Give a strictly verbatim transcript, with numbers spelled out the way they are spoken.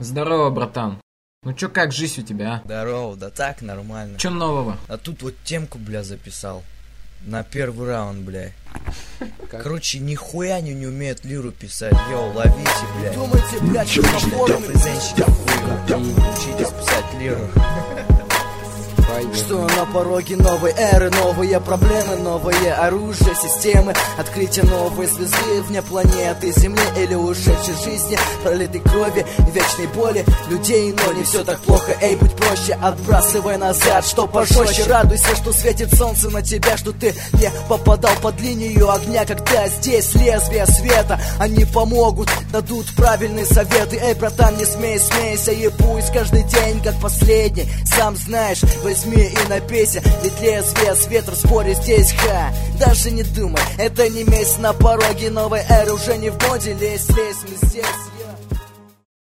Здорово, братан. Ну чё, как жизнь у тебя, а? Здорово, да так, нормально. Чё нового? А тут вот темку, бля, записал. На первый раунд, бля. Короче, нихуя они не умеют лиру писать. Йоу, ловите, бля. Думайте, блядь, что на форме. Презенщики, хуйка. Учитесь писать лиру. Что на пороге новой эры, новые проблемы, новое оружие, системы, открытие новой звезды вне планеты Земли или ушедшей жизни, пролитой крови и вечной боли людей, но не все так плохо, эй, будь проще, отбрасывай назад, что пожестче, радуйся, что светит солнце на тебя, что ты не попадал под линию огня, когда здесь лезвие света, они помогут, дадут правильные советы, эй, братан, не смей, смейся, и пусть каждый день как последний, сам знаешь, возьми и напейся, ведь лезвие света в споре здесь, ха. Даже не думай, это не месть, на пороге новой эры уже не в моде, лезь, лезь, мы здесь.